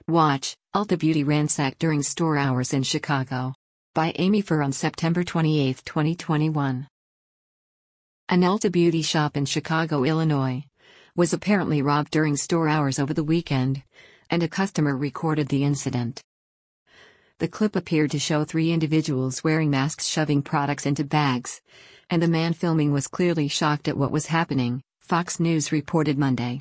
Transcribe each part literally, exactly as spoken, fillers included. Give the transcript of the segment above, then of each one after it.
Watch, Ulta Beauty ransacked during store hours in Chicago. By Amy Fur on September twenty-eighth, twenty twenty-one. An Ulta Beauty shop in Chicago, Illinois, was apparently robbed during store hours over the weekend, and a customer recorded the incident. The clip appeared to show three individuals wearing masks shoving products into bags, and the man filming was clearly shocked at what was happening, Fox News reported Monday.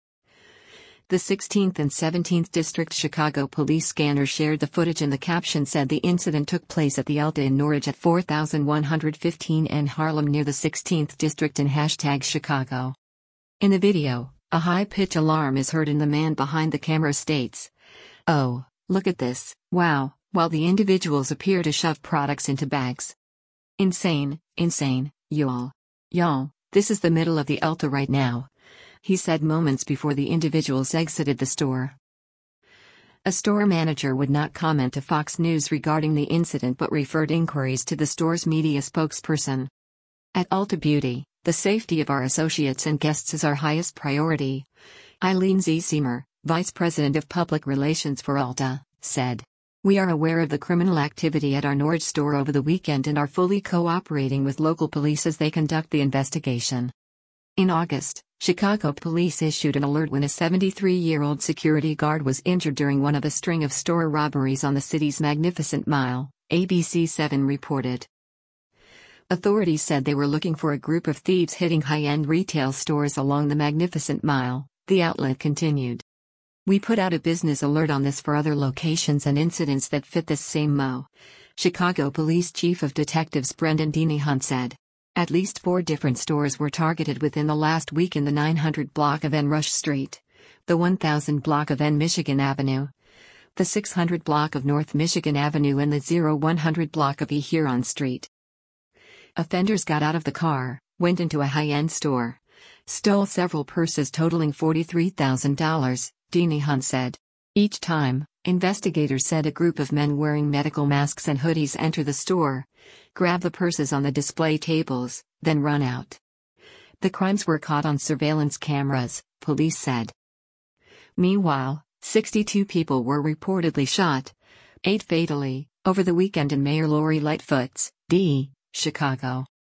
The sixteenth and seventeenth District Chicago Police scanner shared the footage, and the caption said the incident took place at the Ulta in Norridge at four thousand one hundred fifteen N Harlem near the sixteenth District and hashtag Chicago. In the video, a high-pitch alarm is heard and the man behind the camera states, "Oh, look at this, wow," while the individuals appear to shove products into bags. "Insane, insane, y'all. Y'all, this is the middle of the Ulta right now," he said moments before the individuals exited the store. A store manager would not comment to Fox News regarding the incident but referred inquiries to the store's media spokesperson. "At Ulta Beauty, the safety of our associates and guests is our highest priority," Eileen Ziemer, Vice President of Public Relations for Ulta, said. "We are aware of the criminal activity at our Norridge store over the weekend and are fully cooperating with local police as they conduct the investigation." In August, Chicago police issued an alert when a seventy-three-year-old security guard was injured during one of a string of store robberies on the city's Magnificent Mile, A B C seven reported. Authorities said they were looking for a group of thieves hitting high-end retail stores along the Magnificent Mile, the outlet continued. "We put out a business alert on this for other locations and incidents that fit this same M O, Chicago Police Chief of Detectives Brendan Dinihan said. At least four different stores were targeted within the last week in the nine hundred block of N Rush Street, the one thousand block of N Michigan Avenue, the six hundred block of North Michigan Avenue and the one hundred block of E Huron Street. Offenders got out of the car, went into a high-end store, stole several purses totaling forty-three thousand dollars, Dinihan said. Each time, investigators said a group of men wearing medical masks and hoodies enter the store, grab the purses on the display tables, then run out. The crimes were caught on surveillance cameras, police said. Meanwhile, sixty-two people were reportedly shot, eight fatally, over the weekend in Mayor Lori Lightfoot's, D. Chicago.